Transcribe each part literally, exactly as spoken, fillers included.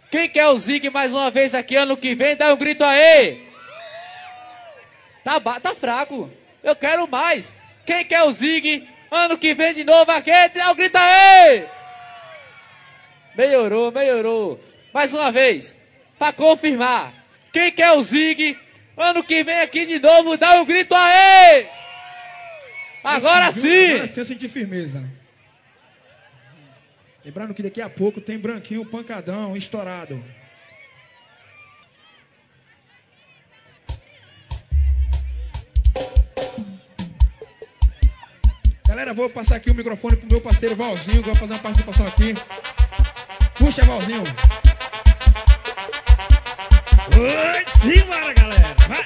Quem quer o Zig mais uma vez aqui ano que vem, dá um grito aí. Tá, tá fraco. Eu quero mais. Quem quer o Zig ano que vem de novo aqui, dá um grito aí. Melhorou, melhorou. Mais uma vez, pra confirmar. Quem quer o Zig ano que vem aqui de novo, dá um grito aí. Agora sim. Agora sim eu senti firmeza. Lembrando que daqui a pouco tem Branquinho pancadão, estourado. Galera, vou passar aqui o microfone pro meu parceiro Valzinho, que vai fazer uma participação aqui. Puxa, Valzinho. Oi, simbora, galera. Vai.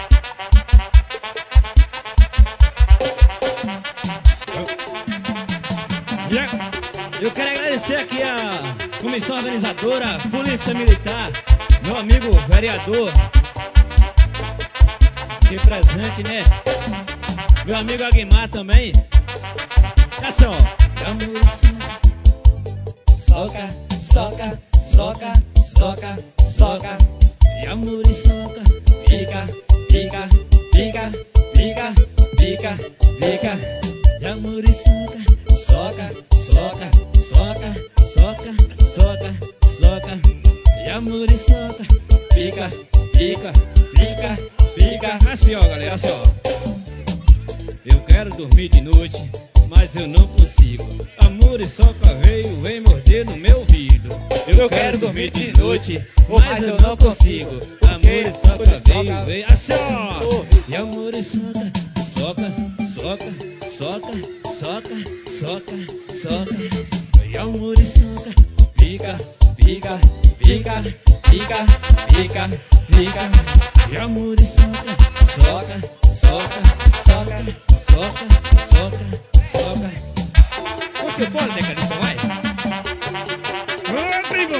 Eu quero agradecer aqui a comissão organizadora, Polícia Militar, meu amigo vereador, que presente, né? Meu amigo Aguimar também. É assim, ó. Soca, soca, soca, soca, soca. E a muriçoca fica, fica, fica, fica, fica, fica. E a muriçoca soca, soca, soca, soca, soca, soca. E a muriçoca fica, fica, fica, fica. Assim, ó, galera, assim, ó. Eu quero dormir de noite, mas eu não consigo. A muriçoca veio, vem morder no meu ouvido. Eu, eu quero dormir de noite, mas eu não consigo. A muriçoca veio, veio, assim, ó. E a muriçoca soca, soca, soca, soca, soca, soca. E a muriçoca fica, fica, fica, fica, fica, fica. E a muriçoca soca, soca, soca, soca, soca, soca. Curte o fone, decadista, vai. Ô, primo.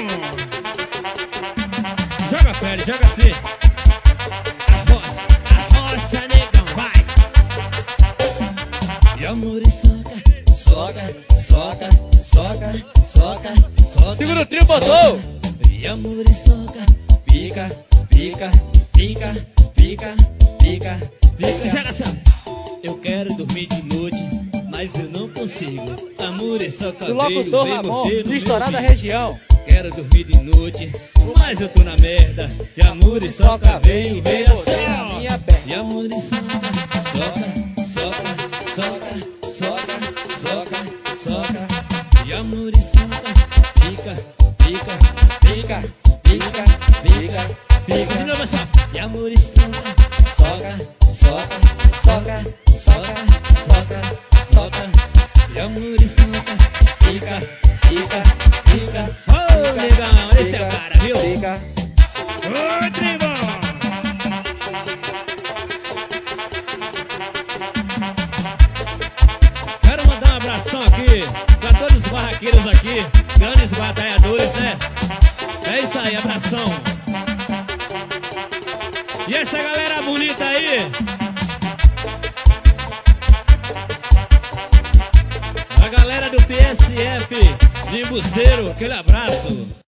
Joga pele, joga assim. Arrocha, arrocha, negão, vai. E a muriçoca soca, soca, soca, soca, soca. Segura o trio, botou. E a muriçoca fica, fica, fica, fica, fica, fica. Joga assim. Eu quero dormir de noite, mas eu não consigo. A muriçoca do veio, locutor veio Ramon, morder no de estourada meu ouvido. região. Quero dormir de noite, mas eu tô na merda. E a muriçoca veio, veio assim, ó. E a muriçoca soca, soca, soca, soca, soca, soca. E a muriçoca fica, fica, fica, fica, fica, fica. De novo assim. E a muriçoca soca, soca, soca, soca, soca, soca. E a muriçoca fica, fica, fica. Ô, negão, esse é o cara, viu? Fica. Ô, tribão! Quero mandar um abração aqui pra todos os barraqueiros aqui, grandes batalhadores, né? É isso aí, abração. E essa galera bonita aí? A galera do P S F de Embuzeiro, aquele abraço.